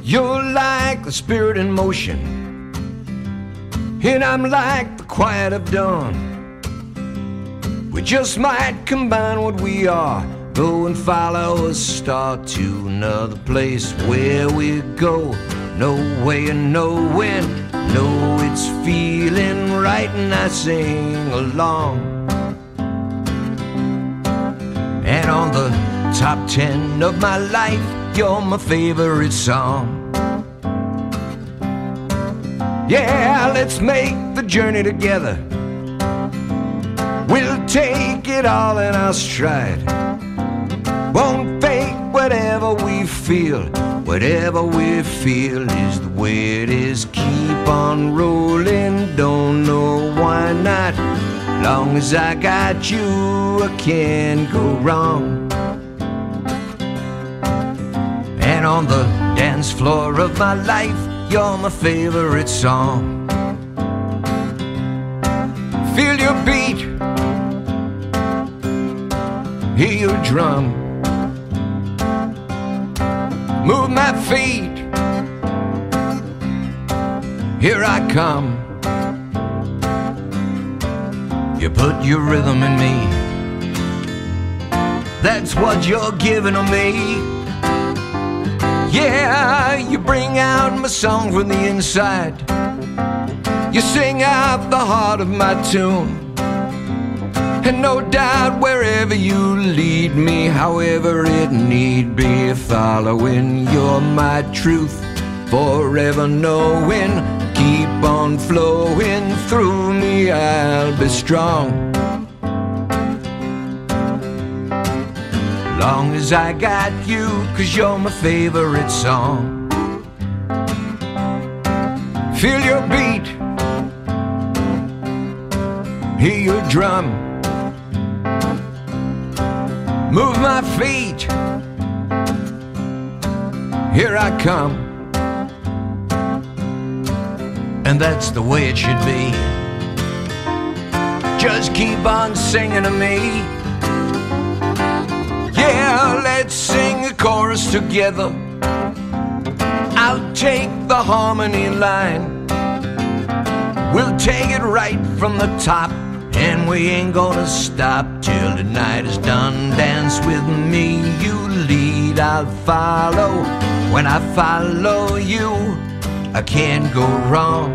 You're like the spirit in motion, and I'm like the quiet of dawn. We just might combine what we are, go and follow a star to another place where we go. No way and no when, know it's feeling right, and I sing along. And on the top 10 of my life, you're my favorite song. Yeah, let's make the journey together. We'll take it all in our stride. Won't fake whatever we feel. Whatever we feel is the way it is. Keep on rolling, don't know why not. Long as I got you, I can't go wrong. And on the dance floor of my life, you're my favorite song. Feel your beat, hear your drum. Move my feet, here I come. You put your rhythm in me, that's what you're giving to me. Yeah, you bring out my song from the inside. You sing out the heart of my tune. And no doubt wherever you lead me, however it need be, following, you're my truth, forever knowing. Keep on flowing through me, I'll be strong. Long as I got you, 'cause you're my favorite song. Feel your beat, hear your drum. Move my feet, here I come. And that's the way it should be. Just keep on singing to me. Yeah, let's sing a chorus together. I'll take the harmony line. We'll take it right from the top, and we ain't gonna stop till the night is done. Dance with me, you lead, I'll follow. When I follow you, I can't go wrong.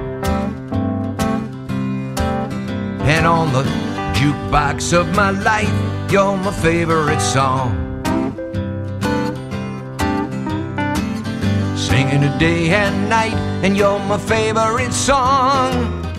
And on the jukebox of my life, you're my favorite song. Singing it day and night, and you're my favorite song.